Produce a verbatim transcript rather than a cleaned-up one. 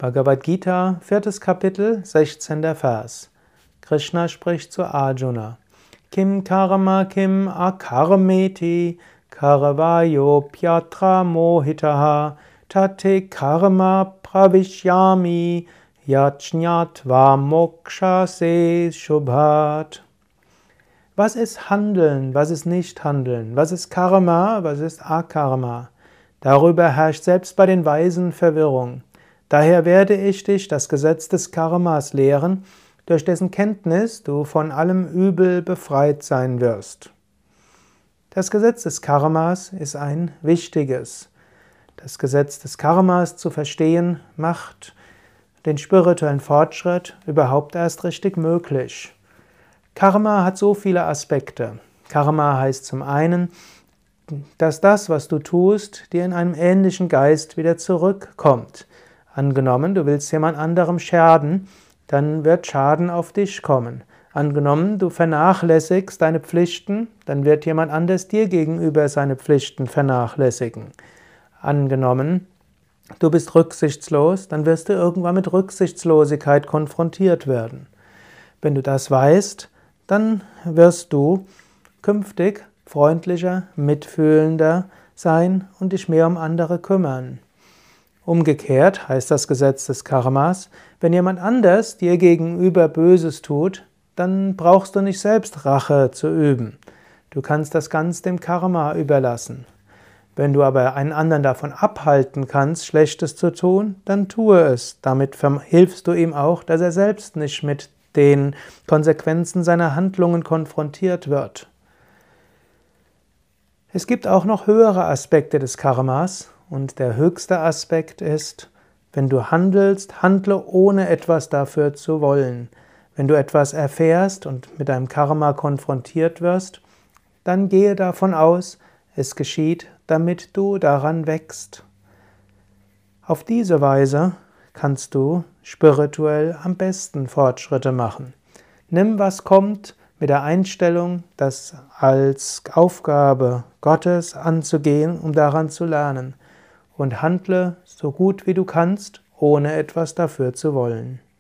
Bhagavad Gita, viertes Kapitel, sechzehnter Vers. Krishna spricht zu Arjuna. Kim karma kim akarmeti karavayopyatra mohitaha tate karma pravishyami yajñatva mokshase shubhat. Was ist Handeln, was ist Nicht-Handeln? Was ist Karma, was ist Akarma? Darüber herrscht selbst bei den Weisen Verwirrung. Daher werde ich dich das Gesetz des Karmas lehren, durch dessen Kenntnis du von allem Übel befreit sein wirst. Das Gesetz des Karmas ist ein wichtiges. Das Gesetz des Karmas zu verstehen, macht den spirituellen Fortschritt überhaupt erst richtig möglich. Karma hat so viele Aspekte. Karma heißt zum einen, dass das, was du tust, dir in einem ähnlichen Geist wieder zurückkommt. Angenommen, du willst jemand anderem schaden, dann wird Schaden auf dich kommen. Angenommen, du vernachlässigst deine Pflichten, dann wird jemand anders dir gegenüber seine Pflichten vernachlässigen. Angenommen, du bist rücksichtslos, dann wirst du irgendwann mit Rücksichtslosigkeit konfrontiert werden. Wenn du das weißt, dann wirst du künftig freundlicher, mitfühlender sein und dich mehr um andere kümmern. Umgekehrt heißt das Gesetz des Karmas, wenn jemand anders dir gegenüber Böses tut, dann brauchst du nicht selbst Rache zu üben. Du kannst das ganz dem Karma überlassen. Wenn du aber einen anderen davon abhalten kannst, Schlechtes zu tun, dann tue es. Damit hilfst du ihm auch, dass er selbst nicht mit den Konsequenzen seiner Handlungen konfrontiert wird. Es gibt auch noch höhere Aspekte des Karmas und der höchste Aspekt ist, wenn du handelst, handle ohne etwas dafür zu wollen. Wenn du etwas erfährst und mit deinem Karma konfrontiert wirst, dann gehe davon aus, es geschieht, damit du daran wächst. Auf diese Weise kannst du spirituell am besten Fortschritte machen. Nimm, was kommt, mit der Einstellung, das als Aufgabe Gottes anzugehen, um daran zu lernen. Und handle so gut wie du kannst, ohne etwas dafür zu wollen.